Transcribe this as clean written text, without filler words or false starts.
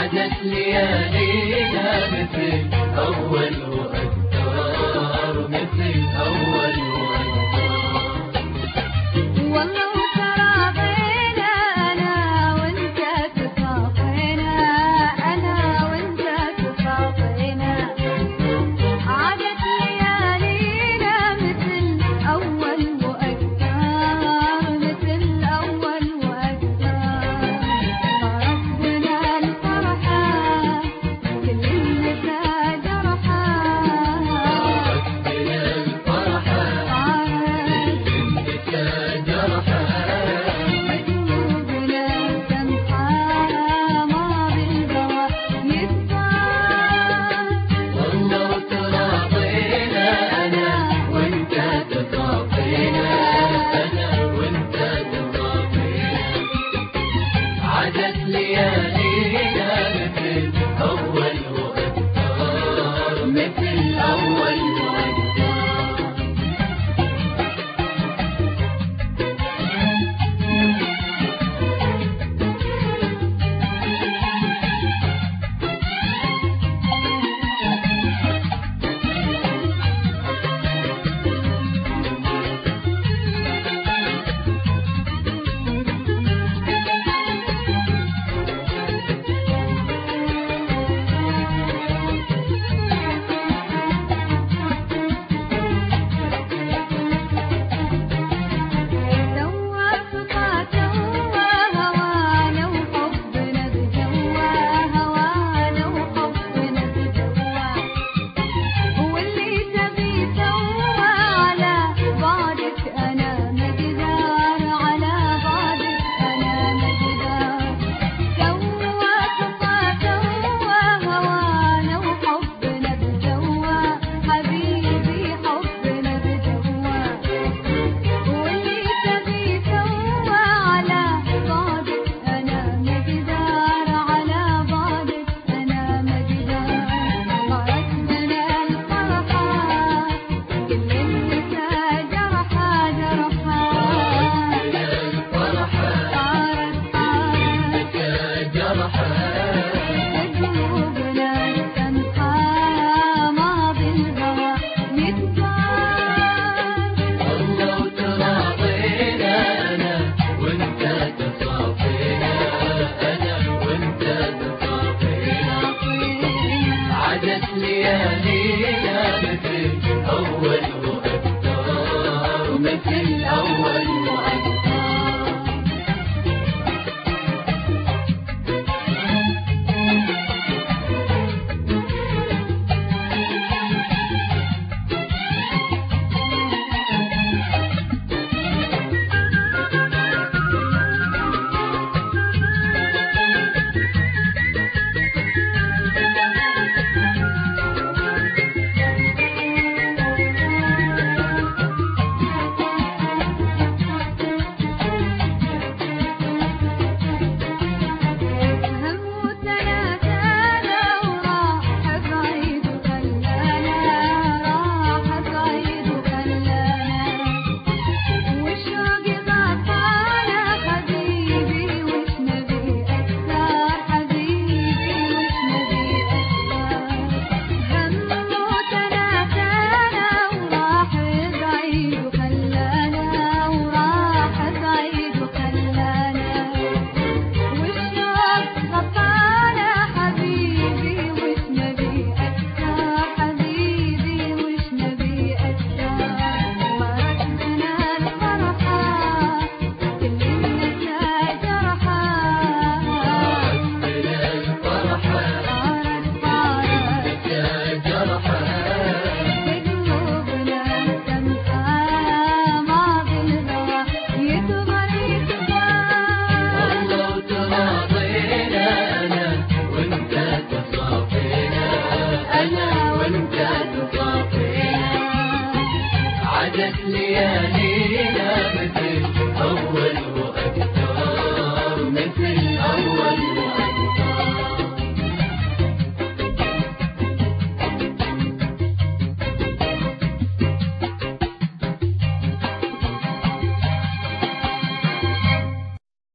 عادت ليالينا مثل أول وأكثر، مثل أول وأكثر. والله تراضينا أنا وأنت تفاضينا، أنا وأنت تفاضينا. عادت ليالينا مثل أول وأكثر، مثل أول وأكثر. فرقنا الفرحة كل النساء جرحى، فرقنا الفرحة كل النساء جرحى. قلوبنا تنحى ما بالهوى يتبان. والله تراضينا أنا وأنت تفاضينا، أنا وأنت تفاضينا. عادت ليالينا مثل أول وأكثر، مثل أول وأكثر. عادت ليالينا مثل أول وأكثر، مثل أول وأكثر. عادت ليالينا مثل أول وأكثر، مثل